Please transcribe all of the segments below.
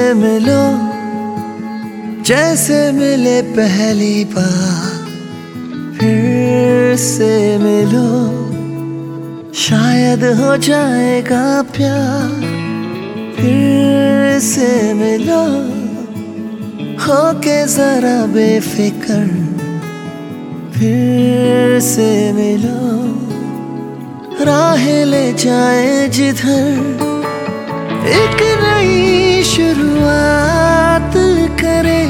मिलो जैसे मिले पहली बार, फिर से मिलो शायद हो जाएगा प्यार। फिर से मिलो होके जरा बेफिक्र, फिर से मिलो राहें ले जाए जिधर। एक नई शुरुआत करें,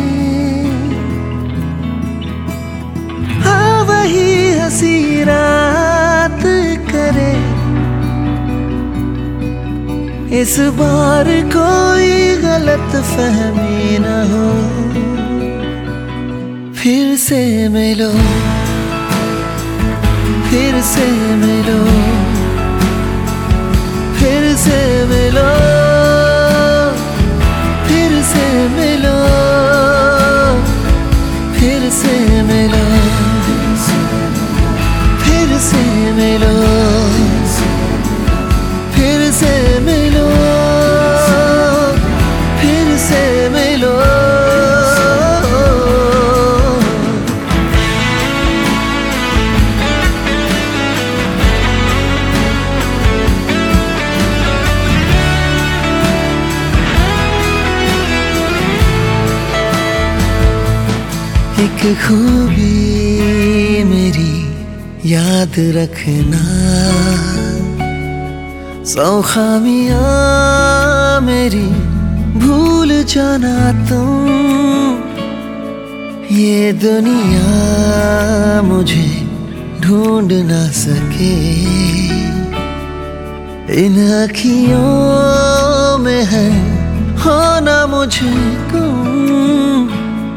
हाँ वही हंसी रात करें। इस बार कोई गलत फहमी न हो। फिर से मिलो, फिर से मिलो, फिर से मिलो, फिर से मिलो, फिर से मिलो, फिर से मिलो, फिर से मिलो, फिर से मिलो। एक खूबी मेरी याद रखना, 100 खामियां मेरी भूल जाना तुम। ये दुनिया मुझे ढूंढ ना सके, इन अखियों में है होना मुझे गुम।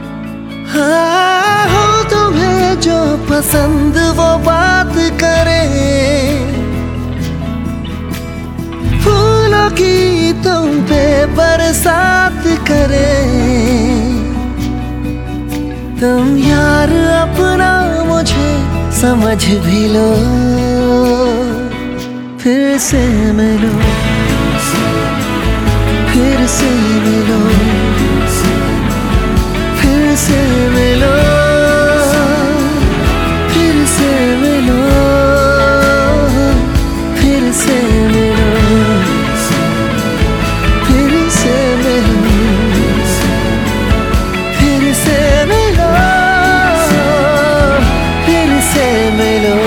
हाँ हो तुम्हें जो पसंद वो बात करे, फूलों की तुम पे बरसात करे। तुम यार अपना मुझे समझ भी लो। फिर से मिलो, फिर से मिलो, फिर से मिलो, फिर से मिलो, फिर से मिलो, फिर से मिलो, फिर से मिलो, फिर से मिलो।